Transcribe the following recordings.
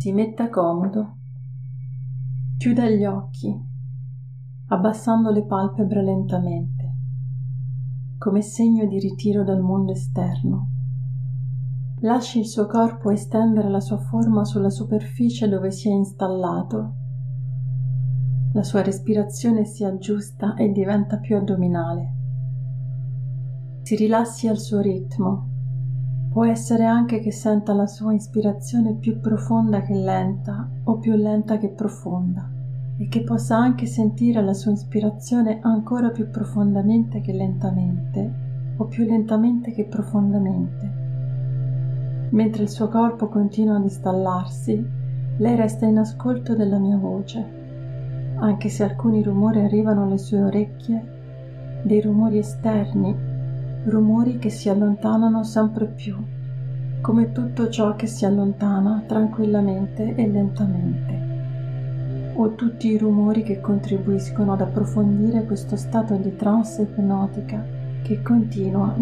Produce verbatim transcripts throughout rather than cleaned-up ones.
Si metta comodo, chiuda gli occhi, abbassando le palpebre lentamente, come segno di ritiro dal mondo esterno. Lasci il suo corpo estendere la sua forma sulla superficie dove si è installato. La sua respirazione si aggiusta e diventa più addominale. Si rilassi al suo ritmo. Può essere anche che senta la sua ispirazione più profonda che lenta o più lenta che profonda e che possa anche sentire la sua ispirazione ancora più profondamente che lentamente o più lentamente che profondamente. Mentre il suo corpo continua ad installarsi, lei resta in ascolto della mia voce, anche se alcuni rumori arrivano alle sue orecchie, dei rumori esterni, rumori che si allontanano sempre più, come tutto ciò che si allontana tranquillamente e lentamente, o tutti i rumori che contribuiscono ad approfondire questo stato di trance ipnotica che continua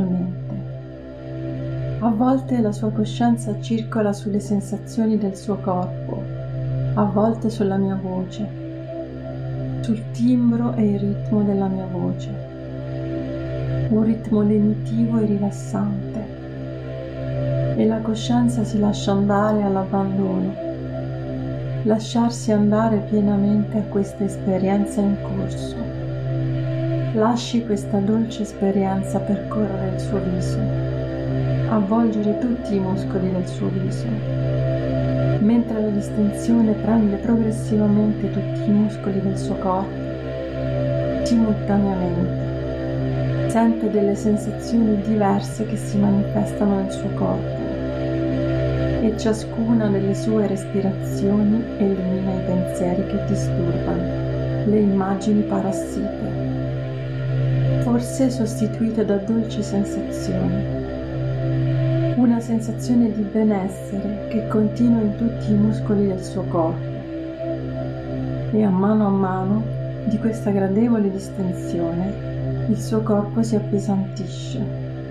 naturalmente. A volte la sua coscienza circola sulle sensazioni del suo corpo, a volte sulla mia voce, sul timbro e il ritmo della mia voce. Un ritmo lenitivo e rilassante, e la coscienza si lascia andare all'abbandono, lasciarsi andare pienamente a questa esperienza in corso. Lasci questa dolce esperienza percorrere il suo viso, avvolgere tutti i muscoli del suo viso, mentre la distensione prende progressivamente tutti i muscoli del suo corpo, simultaneamente. Sente delle sensazioni diverse che si manifestano nel suo corpo e ciascuna delle sue respirazioni elimina i pensieri che disturbano, le immagini parassite, forse sostituite da dolci sensazioni. Una sensazione di benessere che continua in tutti i muscoli del suo corpo e a mano a mano di questa gradevole distensione il suo corpo si appesantisce,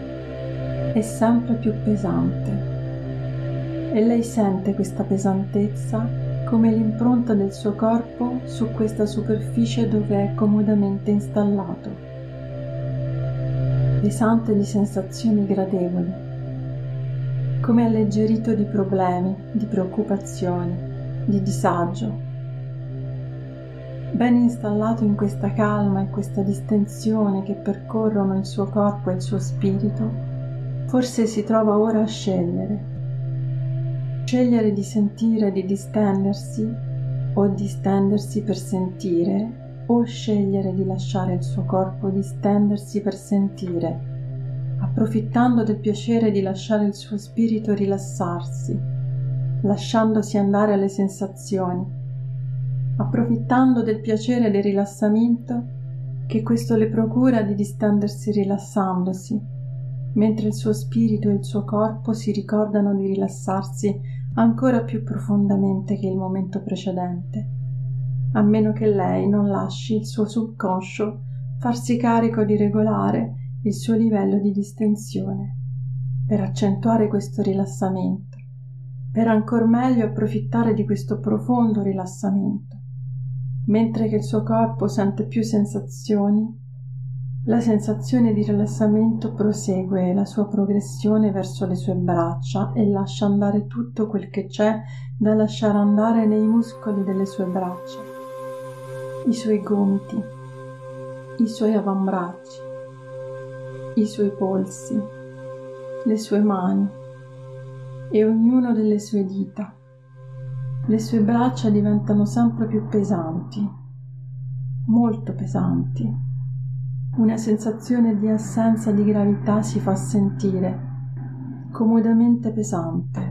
è sempre più pesante e lei sente questa pesantezza come l'impronta del suo corpo su questa superficie dove è comodamente installato, pesante di sensazioni gradevoli, come alleggerito di problemi, di preoccupazioni, di disagio. Ben installato in questa calma e questa distensione che percorrono il suo corpo e il suo spirito, forse si trova ora a scegliere. Scegliere di sentire di distendersi o distendersi per sentire, o scegliere di lasciare il suo corpo distendersi per sentire, approfittando del piacere di lasciare il suo spirito rilassarsi, lasciandosi andare alle sensazioni, approfittando del piacere del rilassamento che questo le procura di distendersi rilassandosi, mentre il suo spirito e il suo corpo si ricordano di rilassarsi ancora più profondamente che il momento precedente, a meno che lei non lasci il suo subconscio farsi carico di regolare il suo livello di distensione, per accentuare questo rilassamento, per ancor meglio approfittare di questo profondo rilassamento. Mentre che il suo corpo sente più sensazioni, la sensazione di rilassamento prosegue la sua progressione verso le sue braccia e lascia andare tutto quel che c'è da lasciare andare nei muscoli delle sue braccia, i suoi gomiti, i suoi avambracci, i suoi polsi, le sue mani e ognuno delle sue dita. Le sue braccia diventano sempre più pesanti, molto pesanti. Una sensazione di assenza di gravità si fa sentire, comodamente pesante.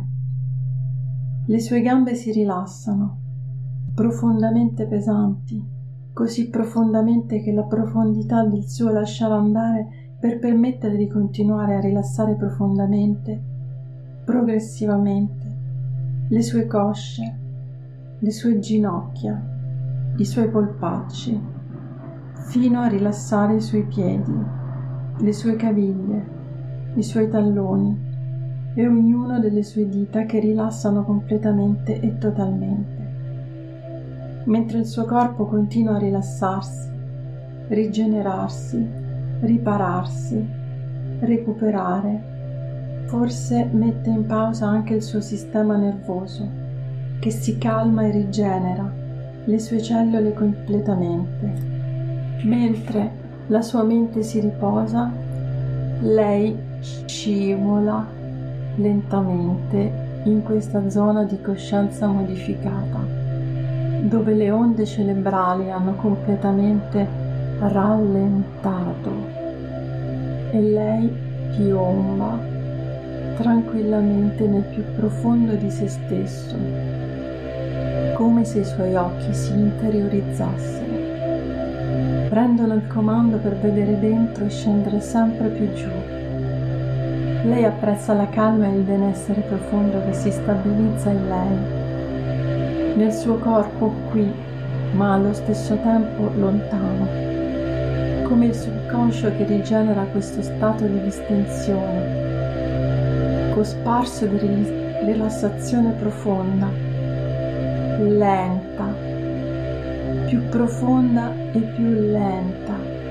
Le sue gambe si rilassano, profondamente pesanti, così profondamente che la profondità del suo lasciare andare per permettere di continuare a rilassare profondamente, progressivamente, le sue cosce, le sue ginocchia, i suoi polpacci, fino a rilassare i suoi piedi, le sue caviglie, i suoi talloni, e ognuno delle sue dita che rilassano completamente e totalmente. Mentre il suo corpo continua a rilassarsi, rigenerarsi, ripararsi, recuperare, forse mette in pausa anche il suo sistema nervoso, che si calma e rigenera le sue cellule completamente. Mentre la sua mente si riposa, lei scivola lentamente in questa zona di coscienza modificata, dove le onde cerebrali hanno completamente rallentato e lei piomba tranquillamente nel più profondo di se stesso, come se i suoi occhi si interiorizzassero, prendono il comando per vedere dentro e scendere sempre più giù. Lei apprezza la calma e il benessere profondo che si stabilizza in lei, nel suo corpo qui, ma allo stesso tempo lontano, come il subconscio che rigenera questo stato di distensione, cosparso di rilassazione profonda, lenta, più profonda e più lenta.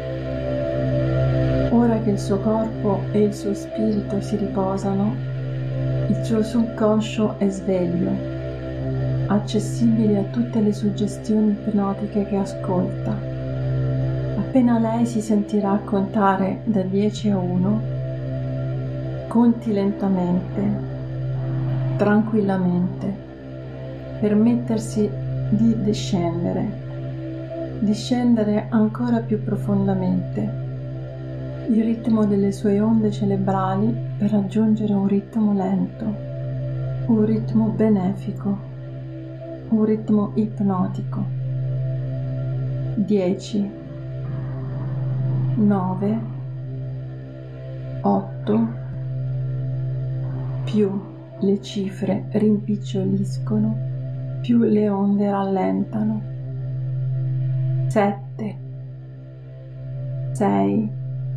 Ora che il suo corpo e il suo spirito si riposano, il suo subconscio è sveglio, accessibile a tutte le suggestioni ipnotiche che ascolta. Appena lei si sentirà contare da dieci a uno, conti lentamente, tranquillamente, permettersi di discendere, discendere ancora più profondamente il ritmo delle sue onde cerebrali per raggiungere un ritmo lento, un ritmo benefico, un ritmo ipnotico. dieci, nove, otto, più le cifre rimpiccioliscono, più le onde rallentano. sette, sei,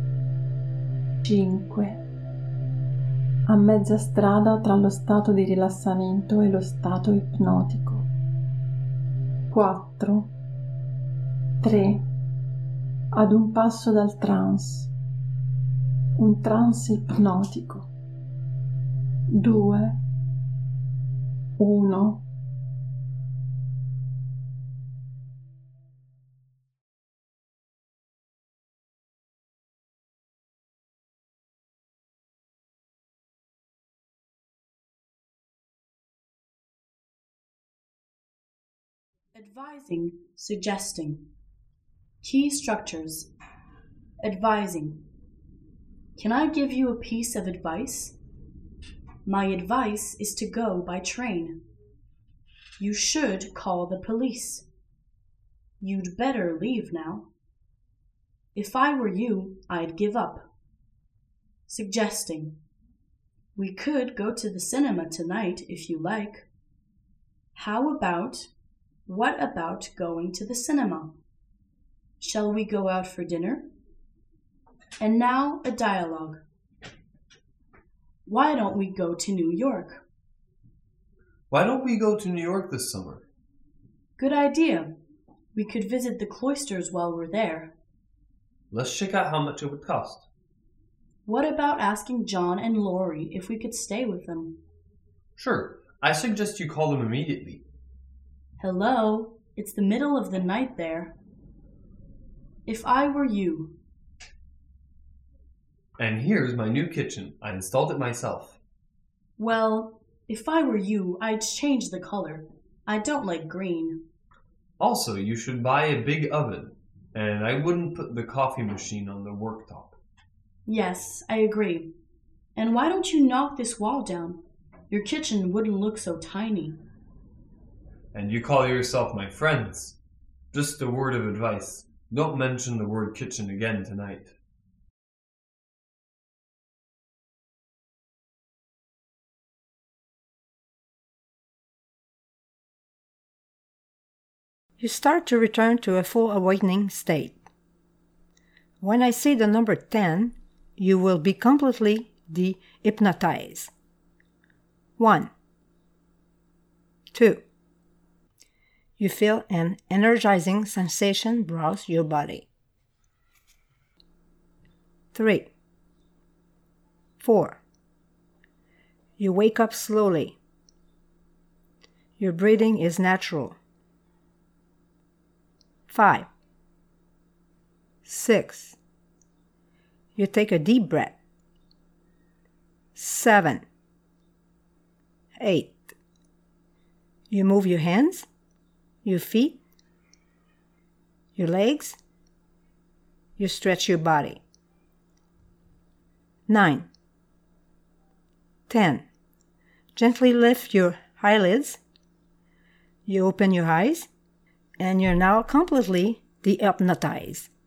cinque. A mezza strada tra lo stato di rilassamento e lo stato ipnotico. quattro, tre. Ad un passo dal trance, un trance ipnotico. due, uno. Advising, suggesting. Key structures. Advising. Can I give you a piece of advice? My advice is to go by train. You should call the police. You'd better leave now. If I were you, I'd give up. Suggesting. We could go to the cinema tonight if you like. How about, what about going to the cinema? Shall we go out for dinner? And now a dialogue. Why don't we go to New York? Why don't we go to New York this summer? Good idea. We could visit the cloisters while we're there. Let's check out how much it would cost. What about asking John and Laurie if we could stay with them? Sure. I suggest you call them immediately. Hello. It's the middle of the night there. If I were you. And here's my new kitchen. I installed it myself. Well, if I were you, I'd change the color. I don't like green. Also, you should buy a big oven, and I wouldn't put the coffee machine on the worktop. Yes, I agree. And why don't you knock this wall down? Your kitchen wouldn't look so tiny. And you call yourself my friends. Just a word of advice. Don't mention the word kitchen again tonight. You start to return to a full awakening state. When I say the number ten, you will be completely de-hypnotized. One. Two. You feel an energizing sensation browse your body. Three. Four. You wake up slowly. Your breathing is natural. Five. Six. You take a deep breath. Seven. Eight. You move your hands, your feet, your legs. You stretch your body. Nine. Ten. Gently lift your eyelids. You open your eyes, and you're now completely dehypnotized.